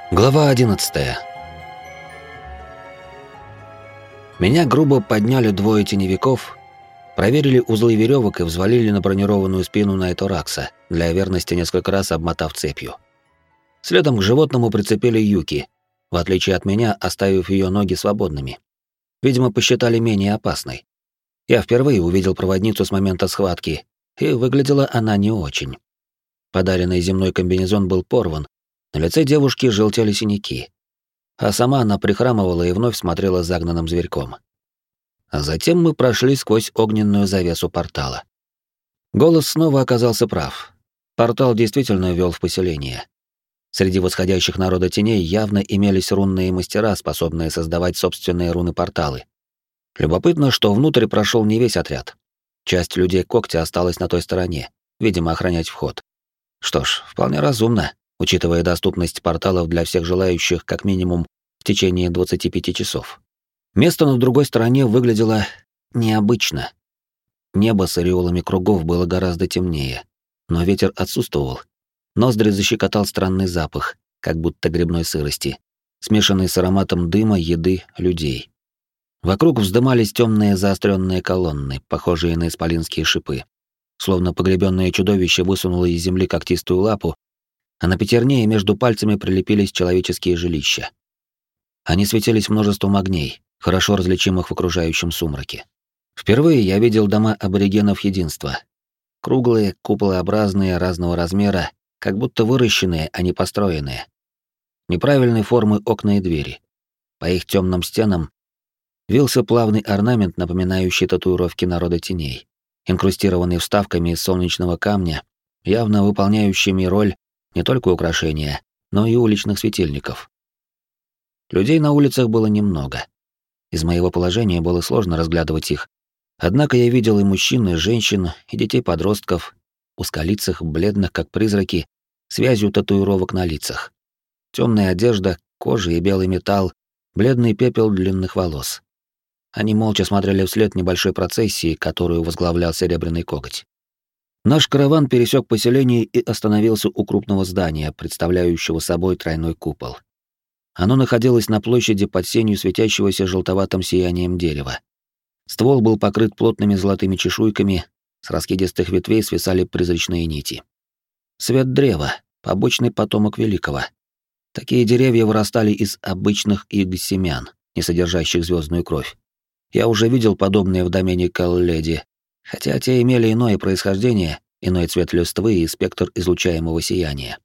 Глава 11. Меня грубо подняли двое теневиков, проверили узлы веревок и взвалили на бронированную спину Найторакса, для верности несколько раз обмотав цепью. Следом к животному прицепили Юки, в отличие от меня, оставив ее ноги свободными. Видимо, посчитали менее опасной. Я впервые увидел проводницу с момента схватки, и выглядела она не очень. Подаренный земной комбинезон был порван, на лице девушки желтели синяки, а сама она прихрамывала и вновь смотрела загнанным зверьком. А затем мы прошли сквозь огненную завесу портала. Голос снова оказался прав. Портал действительно вел в поселение. Среди восходящих народа теней явно имелись рунные мастера, способные создавать собственные руны-порталы. Любопытно, что внутрь прошел не весь отряд. Часть людей когтя осталась на той стороне, видимо, охранять вход. Что ж, вполне разумно, учитывая доступность порталов для всех желающих как минимум в течение 25 часов. Место на другой стороне выглядело необычно. Небо с ореолами кругов было гораздо темнее, но ветер отсутствовал. Ноздри защекотал странный запах, как будто грибной сырости, смешанный с ароматом дыма, еды, людей. Вокруг вздымались темные заостренные колонны, похожие на исполинские шипы. Словно погребенное чудовище высунуло из земли когтистую лапу, а на пятерне между пальцами прилепились человеческие жилища. Они светились множеством огней, хорошо различимых в окружающем сумраке. Впервые я видел дома аборигенов единства. Круглые, куполообразные, разного размера, как будто выращенные, а не построенные. Неправильной формы окна и двери. По их темным стенам вился плавный орнамент, напоминающий татуировки народа теней, инкрустированный вставками из солнечного камня, явно выполняющими роль не только украшения, но и уличных светильников. Людей на улицах было немного. Из моего положения было сложно разглядывать их, однако я видел и мужчин, и женщин, и детей-подростков, узколицых, бледных как призраки, с вязью татуировок на лицах. Темная одежда, кожа и белый металл, бледный пепел длинных волос. Они молча смотрели вслед небольшой процессии, которую возглавлял Серебряный Коготь. Наш караван пересек поселение и остановился у крупного здания, представляющего собой тройной купол. Оно находилось на площади под сенью светящегося желтоватым сиянием дерева. Ствол был покрыт плотными золотыми чешуйками, с раскидистых ветвей свисали призрачные нити. Свет древа, побочный потомок Великого. Такие деревья вырастали из обычных иг-семян, не содержащих звездную кровь. Я уже видел подобные в домене Калледи, хотя те имели иное происхождение, иной цвет листвы и спектр излучаемого сияния.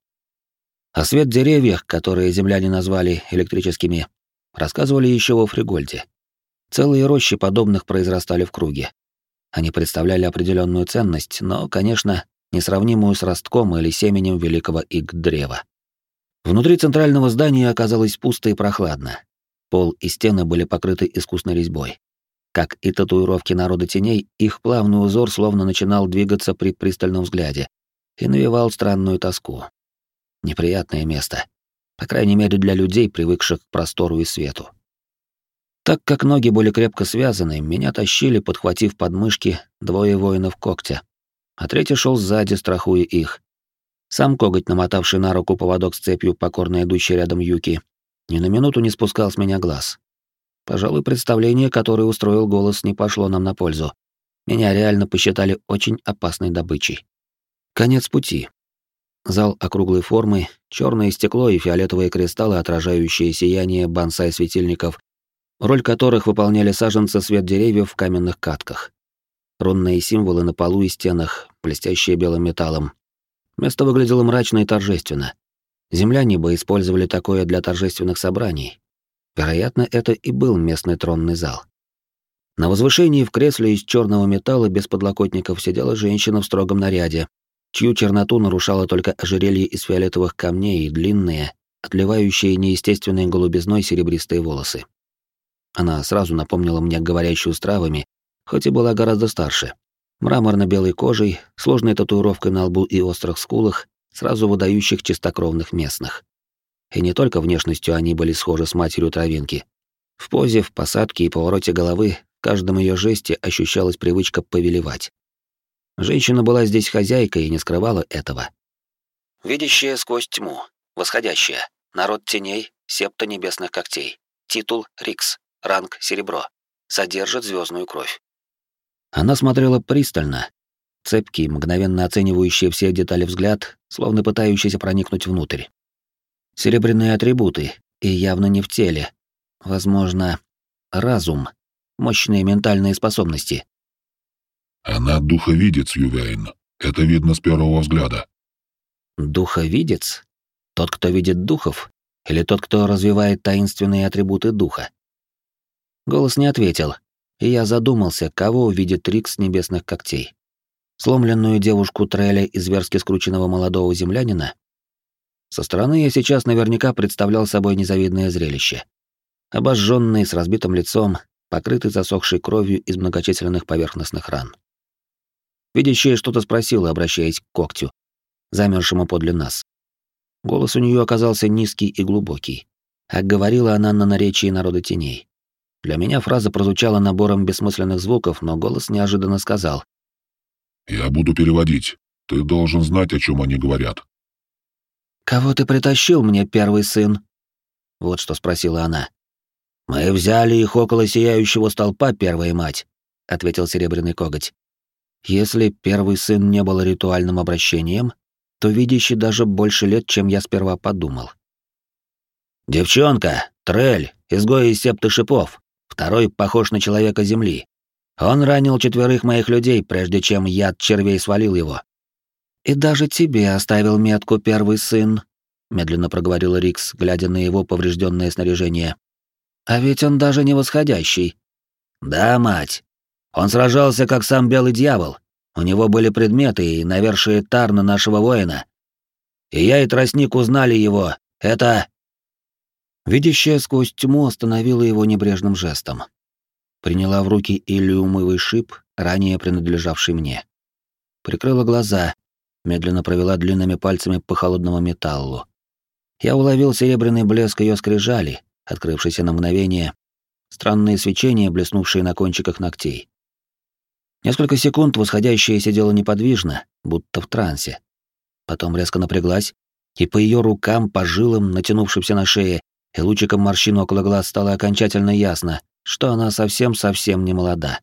А свет деревьев, которые земляне назвали электрическими, рассказывали еще во Фригольде. Целые рощи подобных произрастали в круге. Они представляли определенную ценность, но, конечно, несравнимую с ростком или семенем великого иг-древа. Внутри центрального здания оказалось пусто и прохладно. Пол и стены были покрыты искусной резьбой. Как и татуировки народа теней, их плавный узор словно начинал двигаться при пристальном взгляде и навевал странную тоску. Неприятное место, по крайней мере для людей, привыкших к простору и свету. Так как ноги были крепко связаны, меня тащили, подхватив подмышки, двое воинов когтя, а третий шел сзади, страхуя их. Сам коготь, намотавший на руку поводок с цепью, покорно идущий рядом Юки, ни на минуту не спускал с меня глаз. Пожалуй, представление, которое устроил голос, не пошло нам на пользу. Меня реально посчитали очень опасной добычей. Конец пути. Зал округлой формы, черное стекло и фиолетовые кристаллы, отражающие сияние бонсай-светильников, роль которых выполняли саженцы свет деревьев в каменных катках. Рунные символы на полу и стенах, блестящие белым металлом. Место выглядело мрачно и торжественно. Земляне бы использовали такое для торжественных собраний. Вероятно, это и был местный тронный зал. На возвышении в кресле из черного металла без подлокотников сидела женщина в строгом наряде, чью черноту нарушало только ожерелье из фиолетовых камней и длинные, отливающие неестественной голубизной серебристые волосы. Она сразу напомнила мне говорящую с травами, хоть и была гораздо старше. Мраморно-белой кожей, сложной татуировкой на лбу и острых скулах, сразу выдающих чистокровных местных. И не только внешностью они были схожи с матерью травинки. В позе, в посадке и повороте головы, в каждом ее жесте ощущалась привычка повелевать. Женщина была здесь хозяйкой и не скрывала этого. Видящая сквозь тьму, восходящая, Народ теней, септа небесных когтей. Титул Рикс. Ранг серебро. Содержит звездную кровь. Она смотрела пристально. Цепкий, мгновенно оценивающий все детали взгляд, словно пытающийся проникнуть внутрь. Серебряные атрибуты, и явно не в теле. Возможно, разум, мощные ментальные способности. Она духовидец, Ювейн. Это видно с первого взгляда. Духовидец? Тот, кто видит духов? Или тот, кто развивает таинственные атрибуты духа? Голос не ответил, и я задумался, кого увидит Рикс небесных когтей. Сломленную девушку Треля и зверски скрученного молодого землянина? Со стороны я сейчас наверняка представлял собой незавидное зрелище. Обожженный, с разбитым лицом, покрытый засохшей кровью из многочисленных поверхностных ран. Видящая что-то спросила, обращаясь к когтю, замершему подле нас. Голос у нее оказался низкий и глубокий, а говорила она на наречии народа теней. Для меня фраза прозвучала набором бессмысленных звуков, но голос неожиданно сказал: «Я буду переводить. Ты должен знать, о чем они говорят». «Кого ты притащил мне, первый сын?» Вот что спросила она. «Мы взяли их около сияющего столпа, первая мать», — ответил Серебряный Коготь. Если первый сын не был ритуальным обращением, то видящий даже больше лет, чем я сперва подумал. «Девчонка, Трель, изгой из септы шипов, второй похож на человека земли. Он ранил 4 моих людей, прежде чем яд червей свалил его». «И даже тебе оставил метку, первый сын», — медленно проговорил Рикс, глядя на его поврежденное снаряжение. «А ведь он даже не восходящий». «Да, мать. Он сражался, как сам белый дьявол. У него были предметы и навершие тарна нашего воина. И я, и тростник узнали его. Это...» Видящая сквозь тьму остановила его небрежным жестом. Приняла в руки иллюмовый шип, ранее принадлежавший мне. Прикрыла глаза, медленно провела длинными пальцами по холодному металлу. Я уловил серебряный блеск ее скрижали, открывшийся на мгновение, странные свечения, блеснувшие на кончиках ногтей. Несколько секунд восходящая сидела неподвижно, будто в трансе. Потом резко напряглась, и по ее рукам, по жилам, натянувшимся на шее, и лучиком морщин около глаз стало окончательно ясно, что она совсем-совсем не молода.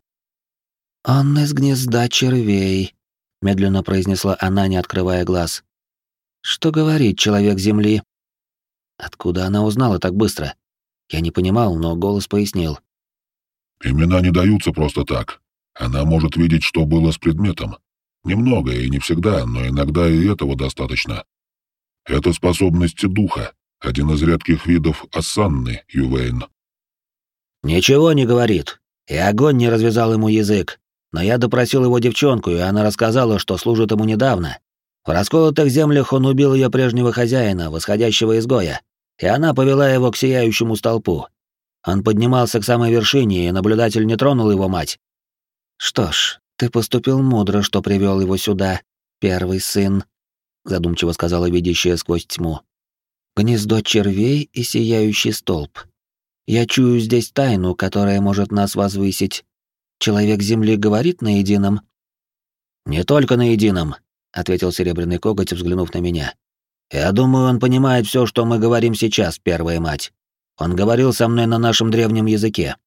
«Он из гнезда червей», — медленно произнесла она, не открывая глаз. «Что говорит человек Земли?» Откуда она узнала так быстро? Я не понимал, но голос пояснил. «Имена не даются просто так. Она может видеть, что было с предметом. Немного и не всегда, но иногда и этого достаточно. Это способности духа, один из редких видов осанны, Ювейн». «Ничего не говорит. И огонь не развязал ему язык. Но я допросил его девчонку, и она рассказала, что служит ему недавно. В расколотых землях он убил ее прежнего хозяина, восходящего изгоя, и она повела его к сияющему столпу. Он поднимался к самой вершине, и наблюдатель не тронул его мать». «Что ж, ты поступил мудро, что привел его сюда, первый сын», — задумчиво сказала видящая сквозь тьму. «Гнездо червей и сияющий столб. Я чую здесь тайну, которая может нас возвысить. Человек Земли говорит на едином?» «Не только на едином», — ответил Серебряный Коготь, взглянув на меня. «Я думаю, он понимает все, что мы говорим сейчас, первая мать. Он говорил со мной на нашем древнем языке».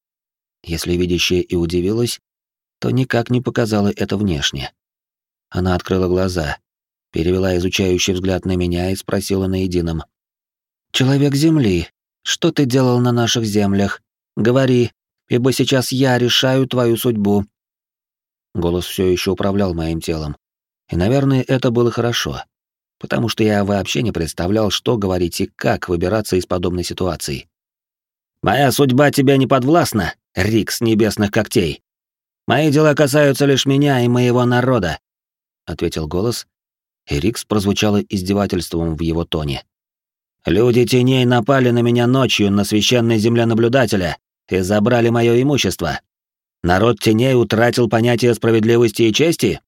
Если видящая и удивилась, то никак не показала это внешне. Она открыла глаза, перевела изучающий взгляд на меня и спросила на едином. «Человек Земли, что ты делал на наших землях? Говори, ибо сейчас я решаю твою судьбу». Голос все еще управлял моим телом. И, наверное, это было хорошо, потому что я вообще не представлял, что говорить и как выбираться из подобной ситуации. «Моя судьба тебе не подвластна, Рикс небесных когтей. Мои дела касаются лишь меня и моего народа», — ответил голос, и Рикс прозвучало издевательством в его тоне. «Люди теней напали на меня ночью на священной земле наблюдателя и забрали мое имущество. Народ теней утратил понятие справедливости и чести?»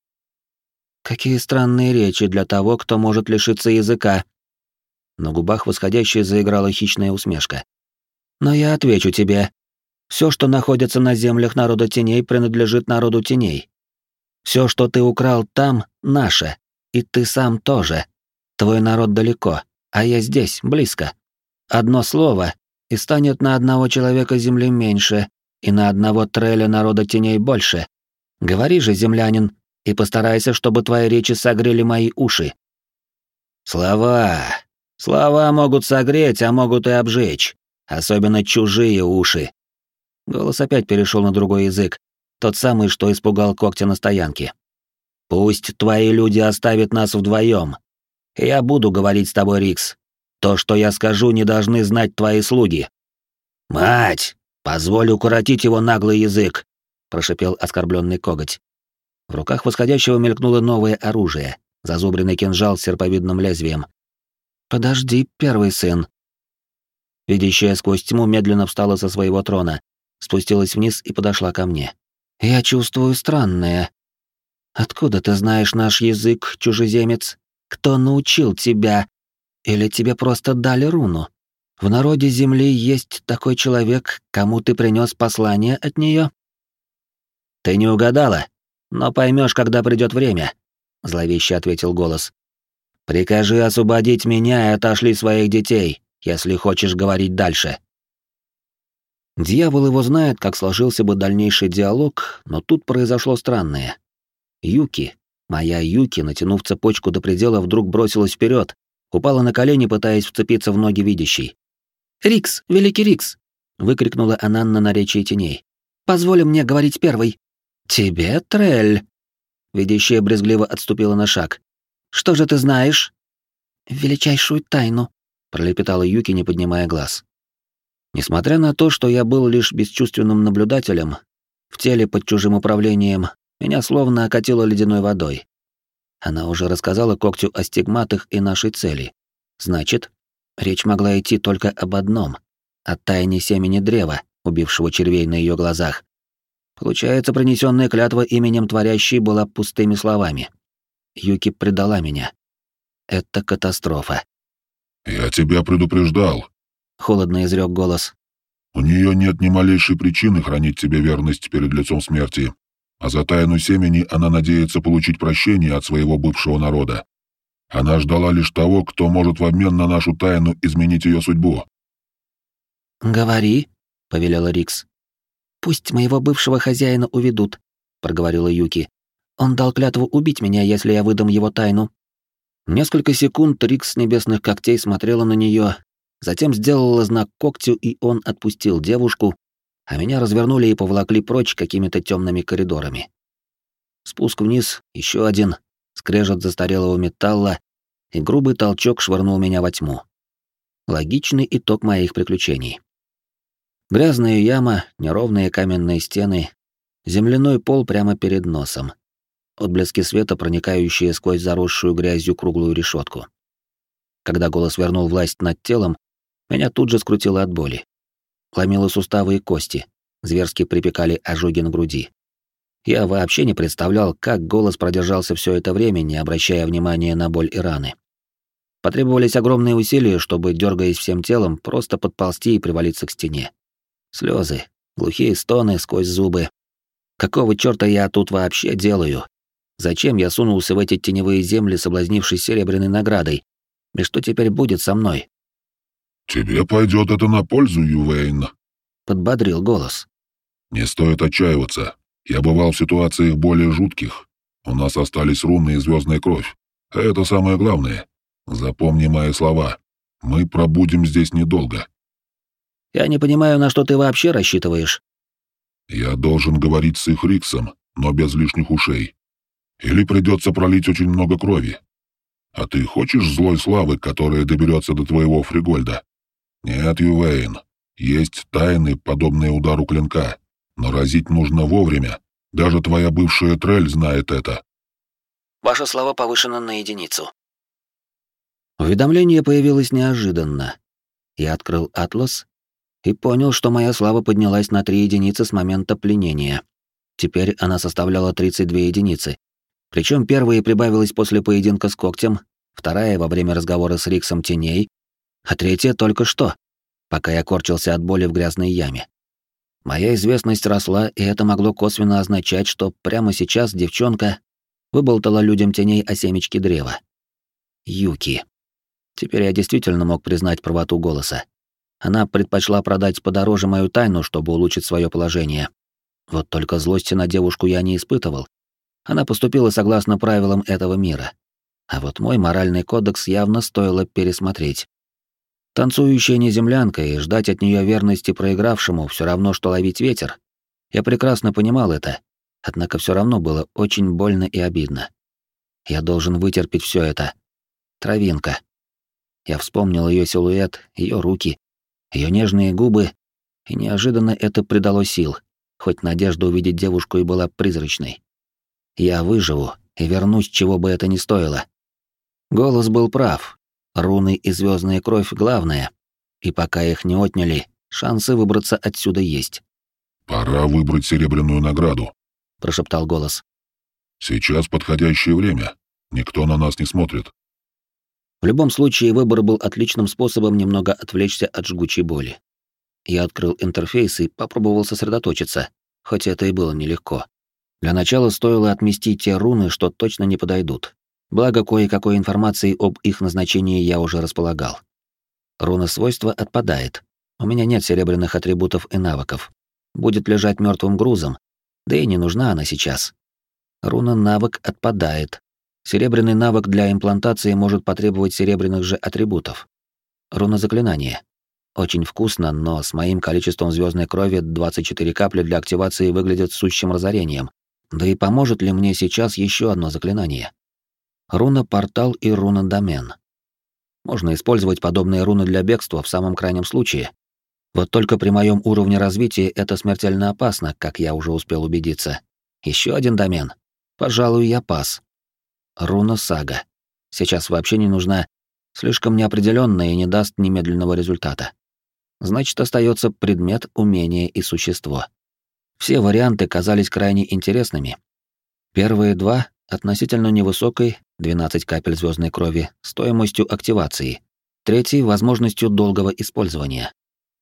Какие странные речи для того, кто может лишиться языка. На губах восходящей заиграла хищная усмешка. «Но я отвечу тебе. Все, что находится на землях народа теней, принадлежит народу теней. Все, что ты украл там, наше, и ты сам тоже. Твой народ далеко, а я здесь, близко. Одно слово, и станет на одного человека земли меньше, и на одного треля народа теней больше. Говори же, землянин, и постарайся, чтобы твои речи согрели мои уши». «Слова. Слова могут согреть, а могут и обжечь. Особенно чужие уши». Голос опять перешел на другой язык, тот самый, что испугал Когтя на стоянке. «Пусть твои люди оставят нас вдвоем. Я буду говорить с тобой, Рикс. То, что я скажу, не должны знать твои слуги». «Мать! Позволь укоротить его наглый язык!» — прошипел оскорбленный коготь. В руках восходящего мелькнуло новое оружие, зазубренный кинжал с серповидным лезвием. «Подожди, первый сын». Видящая сквозь тьму медленно встала со своего трона, спустилась вниз и подошла ко мне. «Я чувствую странное. Откуда ты знаешь наш язык, чужеземец? Кто научил тебя? Или тебе просто дали руну? В народе Земли есть такой человек, кому ты принес послание от нее?» «Ты не угадала, но поймешь, когда придет время», — зловеще ответил голос. «Прикажи освободить меня и отошли своих детей, если хочешь говорить дальше». Дьявол его знает, как сложился бы дальнейший диалог, но тут произошло странное. Юки, моя Юки, натянув цепочку до предела, вдруг бросилась вперед, упала на колени, пытаясь вцепиться в ноги видящей. «Рикс, великий Рикс!» — выкрикнула она на наречии теней. «Позволь мне говорить первой». «Тебе, Трель?» Видящая брезгливо отступила на шаг. «Что же ты знаешь?» «Величайшую тайну», — пролепетала Юки, не поднимая глаз. Несмотря на то, что я был лишь бесчувственным наблюдателем, в теле под чужим управлением, меня словно окатило ледяной водой. Она уже рассказала Когтю о стигматах и нашей цели. Значит, речь могла идти только об одном — о тайне семени древа, убившего червей на ее глазах. Получается, принесенная клятва именем Творящей была пустыми словами. Юки предала меня. Это катастрофа. «Я тебя предупреждал», — холодно изрек голос. «У нее нет ни малейшей причины хранить тебе верность перед лицом смерти, а за тайну семени она надеется получить прощение от своего бывшего народа. Она ждала лишь того, кто может в обмен на нашу тайну изменить ее судьбу». «Говори», — повелела Рикс. «Пусть моего бывшего хозяина уведут», — проговорила Юки. «Он дал клятву убить меня, если я выдам его тайну». Несколько секунд Рикс с небесных когтей смотрела на нее, затем сделала знак когтю, и он отпустил девушку, а меня развернули и поволокли прочь какими-то темными коридорами. Спуск вниз, еще один, скрежет застарелого металла, и грубый толчок швырнул меня во тьму. Логичный итог моих приключений. Грязная яма, неровные каменные стены, земляной пол прямо перед носом. Отблески света, проникающие сквозь заросшую грязью круглую решетку. Когда голос вернул власть над телом, меня тут же скрутило от боли. Ломило суставы и кости, зверски припекали ожоги на груди. Я вообще не представлял, как голос продержался все это время, не обращая внимания на боль и раны. Потребовались огромные усилия, чтобы, дергаясь всем телом, просто подползти и привалиться к стене. Слезы, глухие стоны сквозь зубы. Какого чёрта я тут вообще делаю? Зачем я сунулся в эти теневые земли, соблазнившись серебряной наградой? И что теперь будет со мной? «Тебе пойдет это на пользу, Ювейн», — подбодрил голос. «Не стоит отчаиваться. Я бывал в ситуациях более жутких. У нас остались руны и звездная кровь. А это самое главное. Запомни мои слова. Мы пробудем здесь недолго». «Я не понимаю, на что ты вообще рассчитываешь». «Я должен говорить с их Риксом, но без лишних ушей. Или придется пролить очень много крови. А ты хочешь злой славы, которая доберется до твоего Фригольда? Нет, Ювейн, есть тайны, подобные удару клинка, но разить нужно вовремя. Даже твоя бывшая Трель знает это». Ваша слава повышена на единицу. Уведомление появилось неожиданно. Я открыл атлас и понял, что моя слава поднялась на 3 единицы с момента пленения. Теперь она составляла 32 единицы. Причем первая прибавилась после поединка с когтем, вторая во время разговора с Риксом теней, а третья только что, пока я корчился от боли в грязной яме. Моя известность росла, и это могло косвенно означать, что прямо сейчас девчонка выболтала людям теней о семечке древа. Юки. Теперь я действительно мог признать правоту голоса. Она предпочла продать подороже мою тайну, чтобы улучшить свое положение. Вот только злости на девушку я не испытывал. Она поступила согласно правилам этого мира. А вот мой моральный кодекс явно стоило пересмотреть. Танцующая неземлянка и ждать от нее верности проигравшему все равно, что ловить ветер. Я прекрасно понимал это, однако все равно было очень больно и обидно. Я должен вытерпеть все это. Травинка. Я вспомнил ее силуэт, ее руки, ее нежные губы, и неожиданно это придало сил, хоть надежда увидеть девушку и была призрачной. Я выживу и вернусь, чего бы это ни стоило. Голос был прав. Руны и звездная кровь — главное. И пока их не отняли, шансы выбраться отсюда есть. «Пора выбрать серебряную награду», — прошептал голос. «Сейчас подходящее время. Никто на нас не смотрит». В любом случае, выбор был отличным способом немного отвлечься от жгучей боли. Я открыл интерфейс и попробовал сосредоточиться, хоть это и было нелегко. Для начала стоило отмести те руны, что точно не подойдут. Благо, кое-какой информации об их назначении я уже располагал. Руна свойства отпадает. У меня нет серебряных атрибутов и навыков. Будет лежать мертвым грузом, да и не нужна она сейчас. Руна навык отпадает. Серебряный навык для имплантации может потребовать серебряных же атрибутов. Руна заклинания. Очень вкусно, но с моим количеством звездной крови 24 капли для активации выглядят сущим разорением. Да и поможет ли мне сейчас еще одно заклинание? Руна портал и руна домен. Можно использовать подобные руны для бегства в самом крайнем случае. Вот только при моем уровне развития это смертельно опасно, как я уже успел убедиться. Еще один домен. Пожалуй, я пас. Руна сага. Сейчас вообще не нужна, слишком неопределенная и не даст немедленного результата. Значит, остается предмет, умение и существо. Все варианты казались крайне интересными. Первые два относительно невысокой, 12 капель звездной крови, стоимостью активации. Третий — возможностью долгого использования.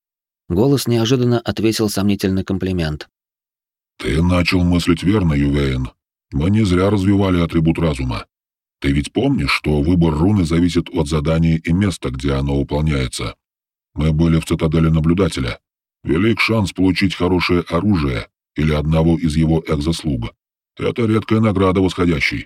Голос неожиданно ответил сомнительный комплимент. «Ты начал мыслить верно, Ювейн. Мы не зря развивали атрибут разума. Ты ведь помнишь, что выбор руны зависит от задания и места, где оно выполняется? Мы были в цитадели наблюдателя. Велик шанс получить хорошее оружие или одного из его экзослуг. Это редкая награда восходящей».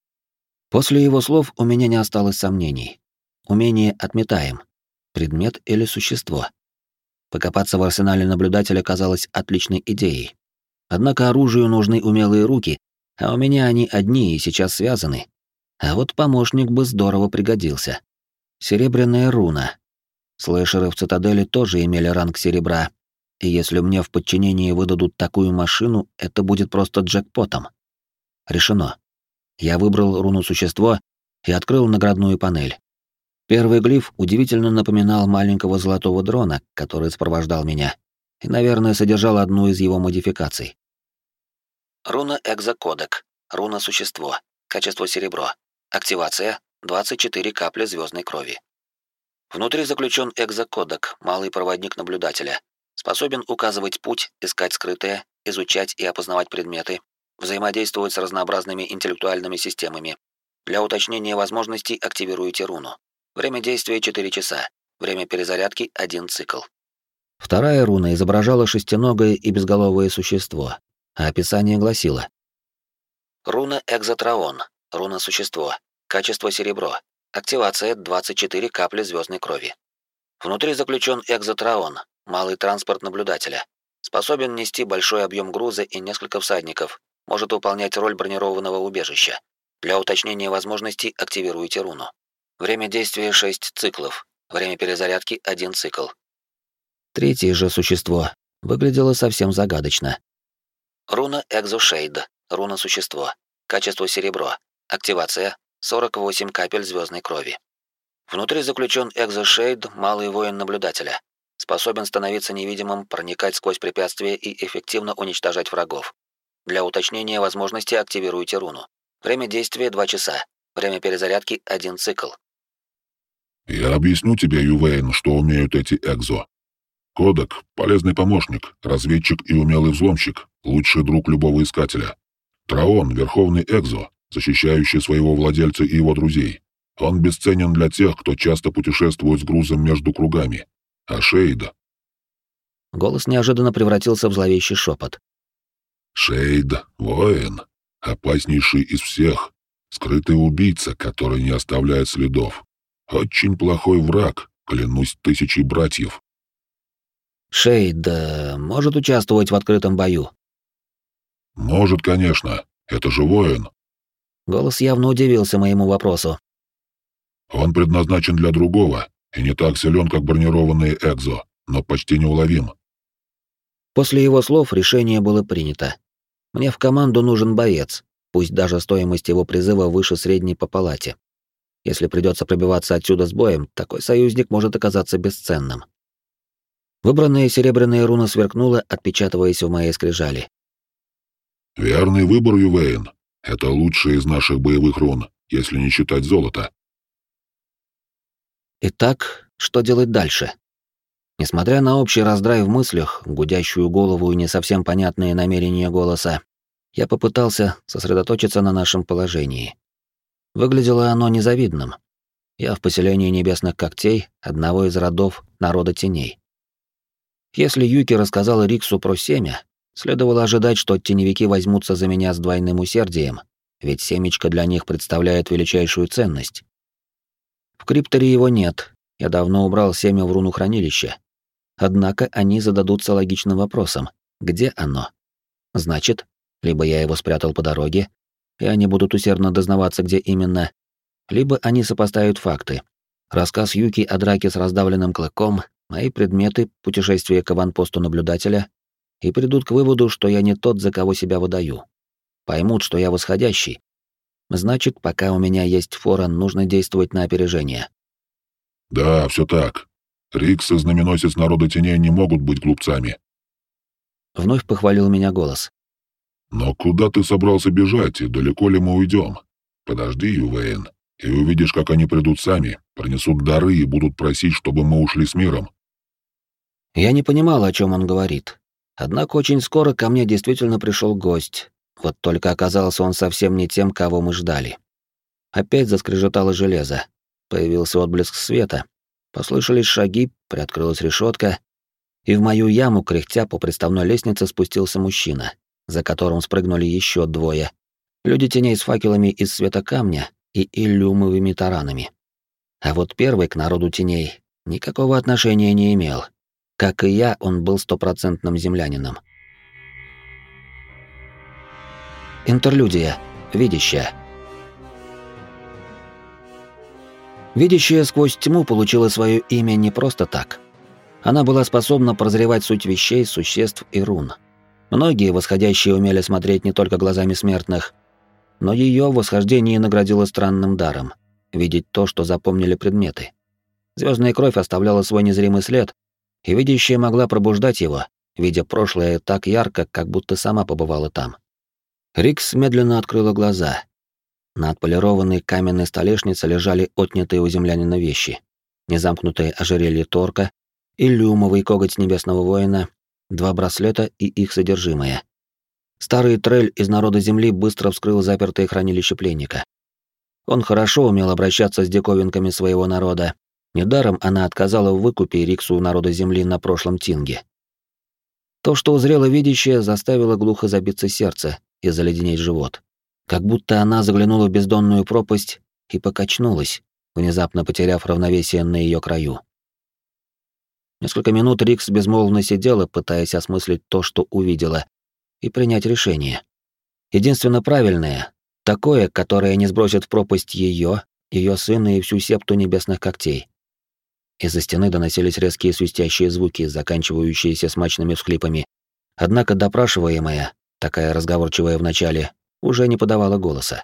После его слов у меня не осталось сомнений. Умение отметаем. Предмет или существо. Покопаться в арсенале наблюдателя казалось отличной идеей. Однако оружию нужны умелые руки, а у меня они одни и сейчас связаны. А вот помощник бы здорово пригодился. Серебряная руна. Слэшеры в цитадели тоже имели ранг серебра. И если мне в подчинении выдадут такую машину, это будет просто джекпотом. Решено. Я выбрал руну существо и открыл наградную панель. Первый глиф удивительно напоминал маленького золотого дрона, который сопровождал меня, и, наверное, содержал одну из его модификаций. Руна экзокодек. Руна существо. Качество серебро. Активация 24 капли звездной крови. Внутри заключен экзокодек, малый проводник наблюдателя. Способен указывать путь, искать скрытое, изучать и опознавать предметы, взаимодействовать с разнообразными интеллектуальными системами. Для уточнения возможностей активируйте руну. Время действия 4 часа. Время перезарядки 1 цикл. Вторая руна изображала шестиногое и безголовое существо, а описание гласило: руна экзотраон, руна существо, качество серебро, активация 24 капли звездной крови. Внутри заключен экзотраон, малый транспорт наблюдателя. Способен нести большой объем груза и несколько всадников, может выполнять роль бронированного убежища. Для уточнения возможностей активируйте руну. Время действия 6 циклов. Время перезарядки 1 цикл. Третье же существо выглядело совсем загадочно. Руна Экзошейд. Руна существо. Качество серебро. Активация 48 капель звездной крови. Внутри заключен Экзошейд, малый воин наблюдателя. Способен становиться невидимым, проникать сквозь препятствия и эффективно уничтожать врагов. Для уточнения возможности активируйте руну. Время действия 2 часа. Время перезарядки 1 цикл. «Я объясню тебе, Ювейн, что умеют эти экзо. Кодек — полезный помощник, разведчик и умелый взломщик, лучший друг любого искателя. Траон — верховный экзо, защищающий своего владельца и его друзей. Он бесценен для тех, кто часто путешествует с грузом между кругами. А Шейд... Голос неожиданно превратился в зловещий шепот. Шейд — воин, опаснейший из всех, скрытый убийца, который не оставляет следов. Очень плохой враг, клянусь тысячей братьев. Шейд может участвовать в открытом бою? Может, конечно. Это же воин. Голос явно удивился моему вопросу. Он предназначен для другого и не так силен, как бронированные Экзо, но почти неуловим. После его слов решение было принято. Мне в команду нужен боец, пусть даже стоимость его призыва выше средней по палате. Если придется пробиваться отсюда с боем, такой союзник может оказаться бесценным. Выбранная серебряная руна сверкнула, отпечатываясь в моей скрижали. Верный выбор, Ювейн. Это лучший из наших боевых рун, если не считать золота. Итак, что делать дальше? Несмотря на общий раздрай в мыслях, гудящую голову и не совсем понятные намерения голоса, я попытался сосредоточиться на нашем положении. Выглядело оно незавидным. Я в поселении небесных когтей, одного из родов народа теней. Если Юки рассказала Риксу про семя, следовало ожидать, что теневики возьмутся за меня с двойным усердием, ведь семечко для них представляет величайшую ценность. В крипторе его нет, я давно убрал семя в руну хранилища. Однако они зададутся логичным вопросом: где оно? Значит, либо я его спрятал по дороге, и они будут усердно дознаваться, где именно, либо они сопоставят факты. Рассказ Юки о драке с раздавленным клыком, мои предметы, путешествие к аванпосту наблюдателя, и придут к выводу, что я не тот, за кого себя выдаю. Поймут, что я восходящий. Значит, пока у меня есть фора, нужно действовать на опережение. Да, все так. Рикс и знаменосец народа теней не могут быть глупцами. Вновь похвалил меня голос. Но куда ты собрался бежать, и далеко ли мы уйдем? Подожди, Ювейн, и увидишь, как они придут сами, принесут дары и будут просить, чтобы мы ушли с миром. Я не понимал, о чем он говорит. Однако очень скоро ко мне действительно пришел гость. Вот только оказался он совсем не тем, кого мы ждали. Опять заскрежетало железо. Появился отблеск света. Послышались шаги, приоткрылась решетка, и в мою яму, кряхтя по приставной лестнице, спустился мужчина, за которым спрыгнули еще двое. Люди теней с факелами из света камня и иллюмовыми таранами. А вот первый к народу теней никакого отношения не имел. Как и я, он был стопроцентным землянином. Интерлюдия. Видящая. Видящая сквозь тьму получила свое имя не просто так. Она была способна прозревать суть вещей, существ и рун. Многие восходящие умели смотреть не только глазами смертных, но ее восхождение наградило странным даром — видеть то, что запомнили предметы. Звездная кровь оставляла свой незримый след, и видящая могла пробуждать его, видя прошлое так ярко, как будто сама побывала там. Рикс медленно открыла глаза. На отполированной каменной столешнице лежали отнятые у землянина вещи. Незамкнутое ожерелье торка, иллюмовый коготь небесного воина, 2 браслета и их содержимое. Старый трель из народа земли быстро вскрыл запертое хранилище пленника. Он хорошо умел обращаться с диковинками своего народа. Недаром она отказала в выкупе Риксу народа земли на прошлом тинге. То, что узрела видящая, заставило глухо забиться сердце и заледенеть живот. Как будто она заглянула в бездонную пропасть и покачнулась, внезапно потеряв равновесие на ее краю. Несколько минут Рикс безмолвно сидела, пытаясь осмыслить то, что увидела, и принять решение. Единственно правильное, такое, которое не сбросит в пропасть ее сына и всю септу небесных когтей. Из-за стены доносились резкие свистящие звуки, заканчивающиеся смачными всхлипами. Однако допрашиваемая, такая разговорчивая вначале, уже не подавала голоса.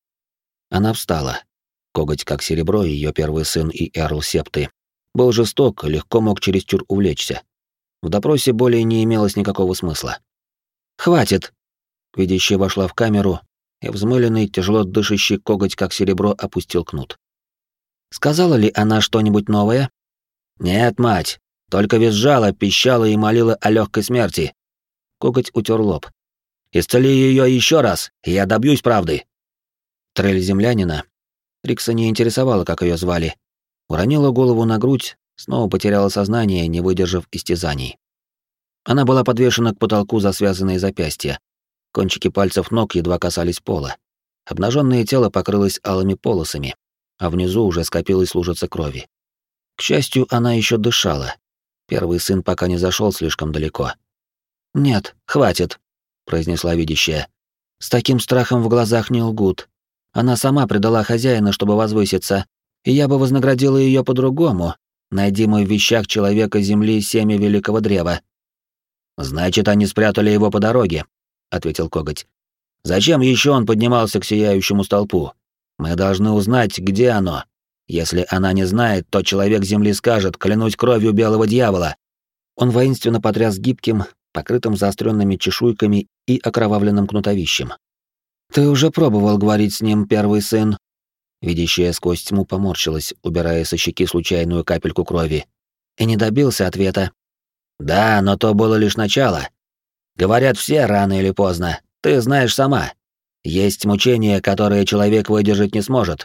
Она встала. Коготь, как серебро, ее первый сын и эрл септы, был жесток и легко мог чересчур увлечься. В допросе более не имелось никакого смысла. «Хватит!» Видящая вошла в камеру, и взмыленный, тяжело дышащий коготь, как серебро, опустил кнут. «Сказала ли она что-нибудь новое?» «Нет, мать, только визжала, пищала и молила о легкой смерти». Коготь утер лоб. «Исцели ее еще раз, и я добьюсь правды». Трель землянина, Рикса не интересовало, как ее звали. Уронила голову на грудь, снова потеряла сознание, не выдержав истязаний. Она была подвешена к потолку за связанные запястья. Кончики пальцев ног едва касались пола. Обнаженное тело покрылось алыми полосами, а внизу уже скопилась лужица крови. К счастью, она еще дышала. Первый сын пока не зашел слишком далеко. «Нет, хватит», — произнесла видящая. «С таким страхом в глазах не лгут. Она сама предала хозяина, чтобы возвыситься, и я бы вознаградила ее по-другому. Найди мы в вещах человека земли семя великого древа». «Значит, они спрятали его по дороге», — ответил Коготь. «Зачем еще он поднимался к сияющему столпу? Мы должны узнать, где оно. Если она не знает, то человек земли скажет: клянусь кровью белого дьявола». Он воинственно потряс гибким, покрытым заостренными чешуйками и окровавленным кнутовищем. «Ты уже пробовал говорить с ним, первый сын?» Видящая сквозь тьму поморщилась, убирая со щеки случайную капельку крови. «И не добился ответа». «Да, но то было лишь начало. Говорят все рано или поздно. Ты знаешь сама. Есть мучения, которые человек выдержать не сможет».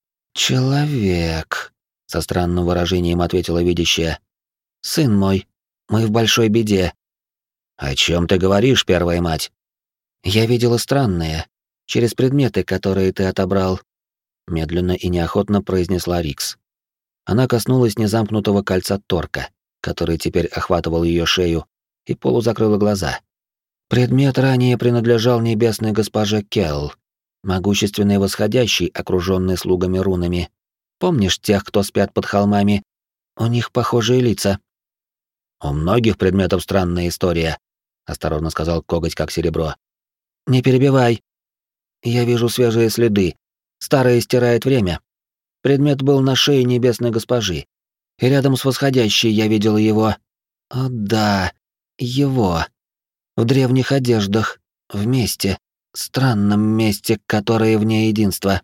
«Человек», — со странным выражением ответила видящая. «Сын мой, мы в большой беде». «О чем ты говоришь, первая мать?» «Я видела странное, через предметы, которые ты отобрал», — медленно и неохотно произнесла Рикс. Она коснулась незамкнутого кольца торка, который теперь охватывал ее шею, и полузакрыла глаза. Предмет ранее принадлежал небесной госпоже Келл, могущественной восходящей, окруженной слугами рунами. Помнишь тех, кто спят под холмами? У них похожие лица. «У многих предметов странная история», — осторожно сказал Коготь как серебро. «Не перебивай. Я вижу свежие следы. Старое стирает время. Предмет был на шее небесной госпожи. И рядом с восходящей я видел его. О да, его. В древних одеждах. Вместе. Странном месте, которое вне единства».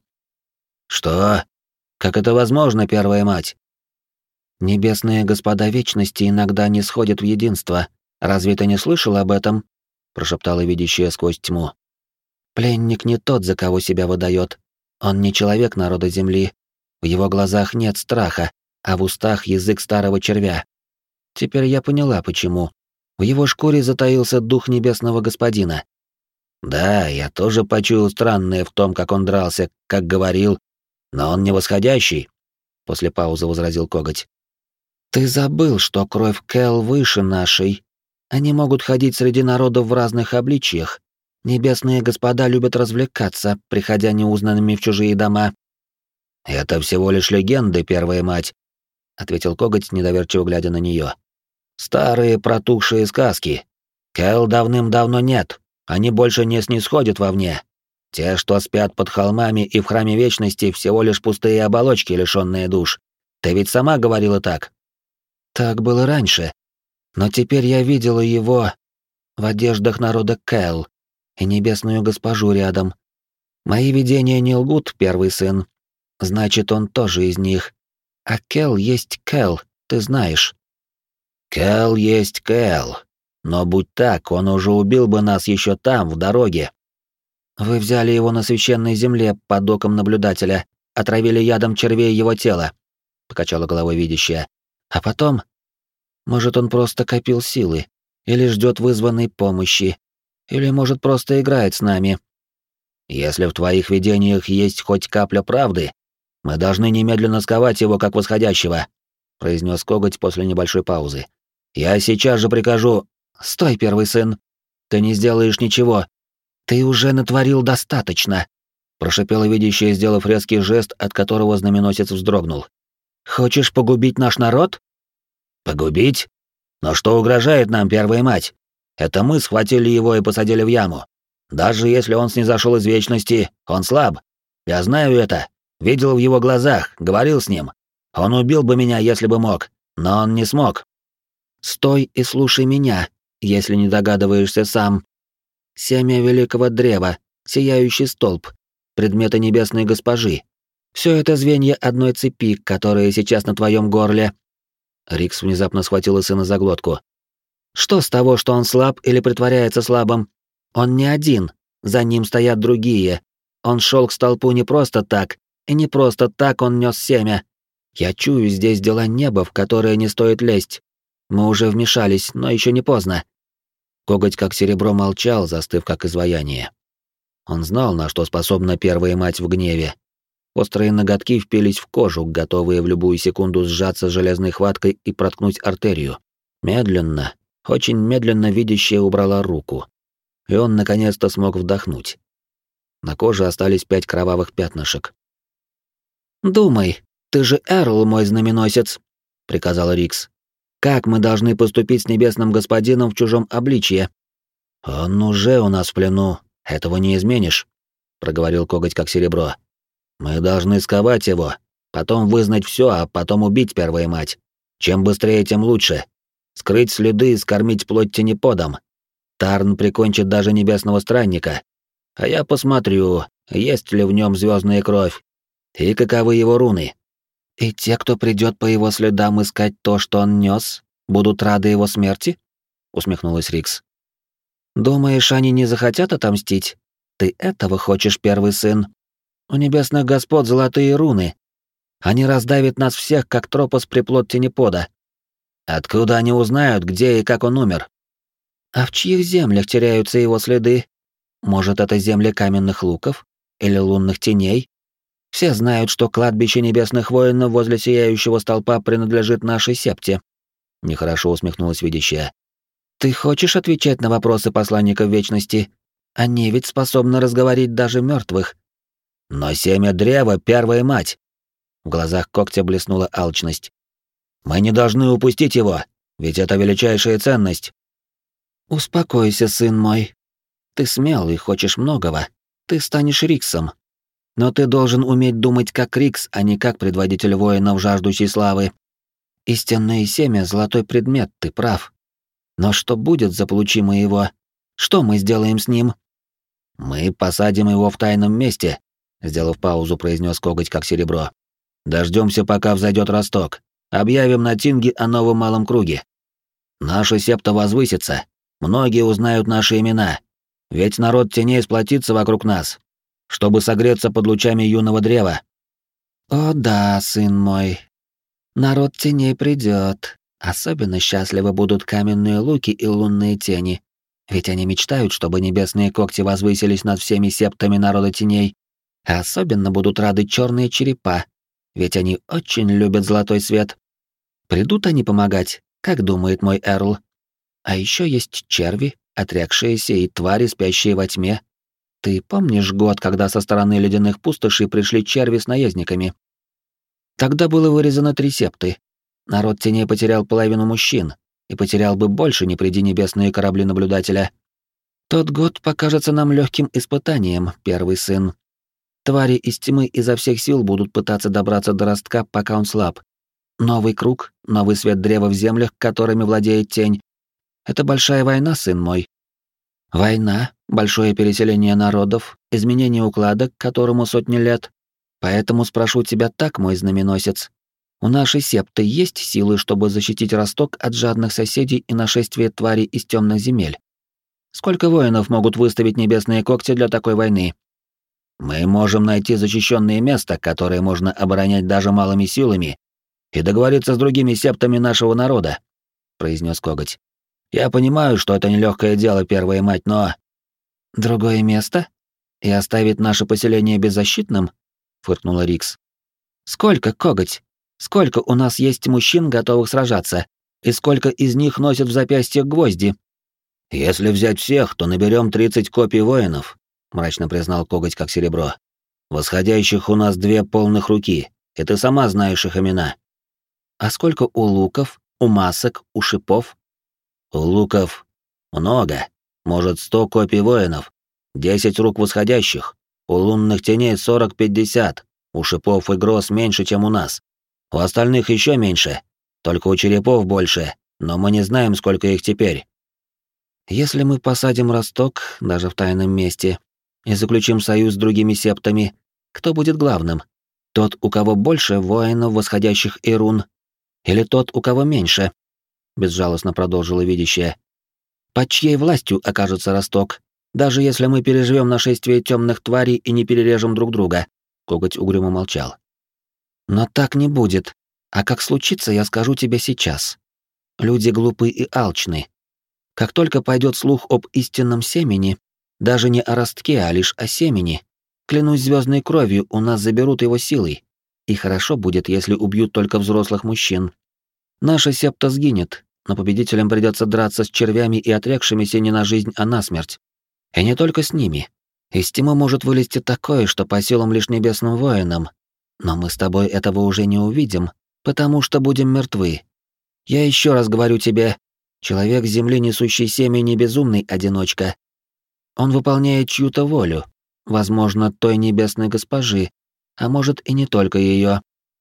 «Что? Как это возможно, первая мать?» «Небесные господа вечности иногда не сходят в единство. Разве ты не слышал об этом?» — прошептала видящая сквозь тьму. «Пленник не тот, за кого себя выдает. Он не человек народа земли. В его глазах нет страха, а в устах язык старого червя. Теперь я поняла, почему. В его шкуре затаился дух небесного господина». «Да, я тоже почуял странное в том, как он дрался, как говорил, но он не восходящий», — после паузы возразил Коготь. «Ты забыл, что кровь Келл выше нашей. Они могут ходить среди народов в разных обличьях. Небесные господа любят развлекаться, приходя неузнанными в чужие дома». «Это всего лишь легенды, первая мать», — ответил Коготь, недоверчиво глядя на нее. «Старые протухшие сказки. Келл давным-давно нет, они больше не снисходят вовне. Те, что спят под холмами и в храме вечности, всего лишь пустые оболочки, лишённые душ. Ты ведь сама говорила так». «Так было раньше. Но теперь я видела его в одеждах народа Келл и небесную госпожу рядом. Мои видения не лгут, первый сын. Значит, он тоже из них. А Келл есть Келл, ты знаешь». Келл есть Келл. Но будь так, он уже убил бы нас еще там, в дороге. Вы взяли его на священной земле под оком наблюдателя, отравили ядом червей его тело, покачала головой видящая. А потом, может, он просто копил силы, или ждет вызванной помощи, или, может, просто играет с нами. Если в твоих видениях есть хоть капля правды, мы должны немедленно сковать его как восходящего, произнес Коготь после небольшой паузы. Я сейчас же прикажу. «Стой, первый сын! Ты не сделаешь ничего! Ты уже натворил достаточно!» Прошипела видящая, сделав резкий жест, от которого знаменосец вздрогнул. «Хочешь погубить наш народ?» «Погубить? Но что угрожает нам, первая мать? Это мы схватили его и посадили в яму. Даже если он снизошел из вечности, он слаб. Я знаю это. Видел в его глазах, говорил с ним. Он убил бы меня, если бы мог, но он не смог». «Стой и слушай меня, если не догадываешься сам. Семя великого древа, сияющий столб, предметы небесной госпожи. Все это звенья одной цепи, которая сейчас на твоем горле». Рикс внезапно схватила сына за глотку. «Что с того, что он слаб или притворяется слабым? Он не один, за ним стоят другие. Он шел к столпу не просто так, И не просто так он нёс семя. Я чую здесь дела неба, в которые не стоит лезть. Мы уже вмешались, но ещё не поздно». Коготь как серебро молчал, застыв как изваяние. Он знал, на что способна первая мать в гневе. Острые ноготки впились в кожу, готовые в любую секунду сжаться железной хваткой и проткнуть артерию. Медленно, очень медленно видящая убрала руку. И он наконец-то смог вдохнуть. На коже остались 5 кровавых пятнышек. «Думай, ты же Эрл, мой знаменосец», — приказал Рикс. «Как мы должны поступить с небесным господином в чужом обличье?» «Он уже у нас в плену, этого не изменишь», — проговорил Коготь как серебро. «Мы должны сковать его, потом вызнать все, а потом убить первую мать. Чем быстрее, тем лучше. Скрыть следы и скормить плоть тенеподом. Тарн прикончит даже небесного странника. А я посмотрю, есть ли в нем звездная кровь и каковы его руны. И те, кто придет по его следам искать то, что он нес, будут рады его смерти?» — усмехнулась Рикс. «Думаешь, они не захотят отомстить? Ты этого хочешь, первый сын? У небесных господ золотые руны. Они раздавят нас всех, как тропос приплод тенепода. Откуда они узнают, где и как он умер? А в чьих землях теряются его следы? Может, это земли каменных луков? Или лунных теней? Все знают, что кладбище небесных воинов возле сияющего столпа принадлежит нашей септе». Нехорошо усмехнулась видящая. «Ты хочешь отвечать на вопросы посланников Вечности? Они ведь способны разговорить даже мертвых. Но семя древа — первая мать!» В глазах когтя блеснула алчность. «Мы не должны упустить его, ведь это величайшая ценность». «Успокойся, сын мой. Ты смелый, хочешь многого. Ты станешь Риксом. Но ты должен уметь думать как Рикс, а не как предводитель воинов, жаждущий славы. Истинное семя — золотой предмет, ты прав. Но что будет, заполучим мы его? Что мы сделаем с ним?» «Мы посадим его в тайном месте», — сделав паузу, произнес Коготь как серебро. «Дождемся, пока взойдет росток. Объявим на Тинге о новом малом круге. Наша септа возвысится. Многие узнают наши имена. Ведь народ теней сплотится вокруг нас, чтобы согреться под лучами юного древа». «О да, сын мой. Народ теней придет. Особенно счастливы будут каменные луки и лунные тени. Ведь они мечтают, чтобы небесные когти возвысились над всеми септами народа теней. А особенно будут рады черные черепа, ведь они очень любят золотой свет. Придут они помогать, как думает мой Эрл. А еще есть черви, отрекшиеся, и твари, спящие во тьме. Ты помнишь год, когда со стороны ледяных пустошей пришли черви с наездниками? Тогда было вырезано 3 септы. Народ теней потерял половину мужчин, и потерял бы больше, не приди небесные корабли наблюдателя. Тот год покажется нам легким испытанием, первый сын. Твари из тьмы изо всех сил будут пытаться добраться до ростка, пока он слаб. Новый круг, новый свет древа в землях, которыми владеет тень. Это большая война, сын мой. Война, большое переселение народов, изменение уклада, которому сотни лет. Поэтому спрошу тебя так, мой знаменосец. У нашей септы есть силы, чтобы защитить Росток от жадных соседей и нашествия тварей из темных земель? Сколько воинов могут выставить небесные когти для такой войны? Мы можем найти защищенное место, которое можно оборонять даже малыми силами, и договориться с другими септами нашего народа, произнес Коготь. Я понимаю, что это нелегкое дело, первая мать, но... Другое место? И оставить наше поселение беззащитным? Фыркнула Рикс. Сколько, Коготь? Сколько у нас есть мужчин, готовых сражаться, и сколько из них носят в запястьях гвозди? Если взять всех, то наберем 30 копий воинов, мрачно признал Коготь как серебро. Восходящих у нас 2 полных руки, и ты сама знаешь их имена. А сколько у луков, у масок, у шипов? У луков много, может 100 копий воинов, 10 рук восходящих, у лунных теней 40-50, у шипов и гроз меньше, чем у нас. У остальных еще меньше, только у черепов больше, но мы не знаем, сколько их теперь. Если мы посадим росток, даже в тайном месте, и заключим союз с другими септами, кто будет главным? Тот, у кого больше воинов, восходящих и рун, или тот, у кого меньше? Безжалостно продолжила видящая. Под чьей властью окажется росток, даже если мы переживем нашествие темных тварей и не перережем друг друга? Коготь угрюмо молчал. Но так не будет. А как случится, я скажу тебе сейчас. Люди глупы и алчны. Как только пойдет слух об истинном семени, даже не о ростке, а лишь о семени, клянусь звездной кровью, у нас заберут его силой. И хорошо будет, если убьют только взрослых мужчин. Наша септа сгинет, но победителям придется драться с червями и отрекшимися не на жизнь, а на смерть. И не только с ними. Из тьмы может вылезти такое, что по силам лишь небесным воинам. Но мы с тобой этого уже не увидим, потому что будем мертвы. Я еще раз говорю тебе, человек Земли, несущий семя, не безумный одиночка. Он выполняет чью-то волю, возможно, той небесной госпожи, а может и не только ее.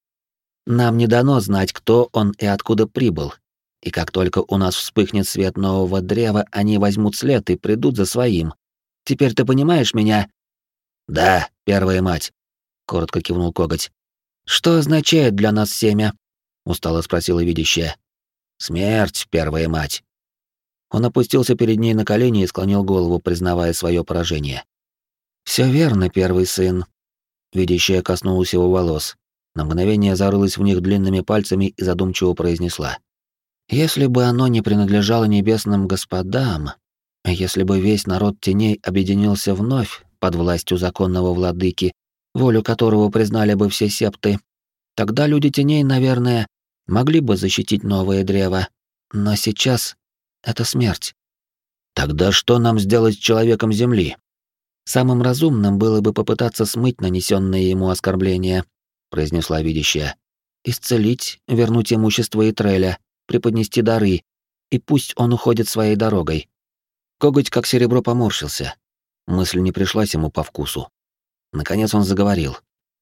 Нам не дано знать, кто он и откуда прибыл. И как только у нас вспыхнет свет нового древа, они возьмут след и придут за своим. Теперь ты понимаешь меня? Да, первая мать, коротко кивнул Коготь. Что означает для нас семя? Устало спросила видящая. Смерть, первая мать. Он опустился перед ней на колени и склонил голову, признавая свое поражение. Все верно, первый сын. Видящая коснулась его волос. На мгновение зарылась в них длинными пальцами и задумчиво произнесла. Если бы оно не принадлежало небесным господам, если бы весь народ теней объединился вновь под властью законного владыки, волю которого признали бы все септы, тогда люди теней, наверное, могли бы защитить новое древо. Но сейчас это смерть. Тогда что нам сделать с человеком Земли? Самым разумным было бы попытаться смыть нанесенные ему оскорбления, произнесла видящая. Исцелить, вернуть имущество Итреля, преподнести дары, и пусть он уходит своей дорогой. Коготь как серебро поморщился. Мысль не пришлась ему по вкусу. Наконец он заговорил.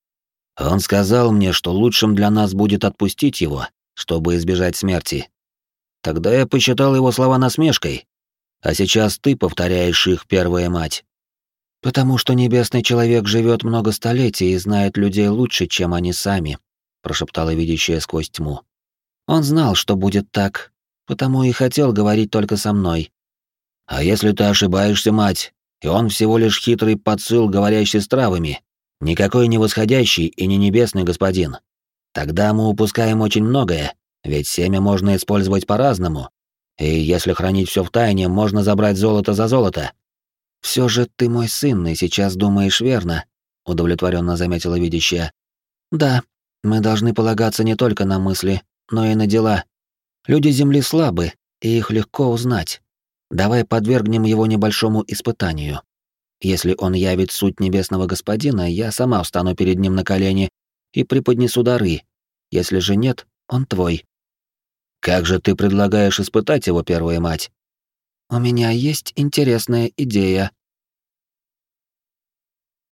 Он сказал мне, что лучшим для нас будет отпустить его, чтобы избежать смерти. Тогда я посчитал его слова насмешкой. А сейчас ты повторяешь их, первая мать. Потому что небесный человек живет много столетий и знает людей лучше, чем они сами, прошептала видящая сквозь тьму. Он знал, что будет так, потому и хотел говорить только со мной. А если ты ошибаешься, мать, и он всего лишь хитрый подсыл, говорящий с травами, никакой не восходящий и не небесный господин, тогда мы упускаем очень многое, ведь семя можно использовать по-разному, и если хранить все в тайне, можно забрать золото за золото. Все же ты мой сын, и сейчас думаешь верно, удовлетворенно заметила видящая. Да, мы должны полагаться не только на мысли, но и на дела. Люди Земли слабы, и их легко узнать. Давай подвергнем его небольшому испытанию. Если он явит суть небесного господина, я сама встану перед ним на колени и преподнесу дары. Если же нет, он твой. Как же ты предлагаешь испытать его, первая мать? У меня есть интересная идея,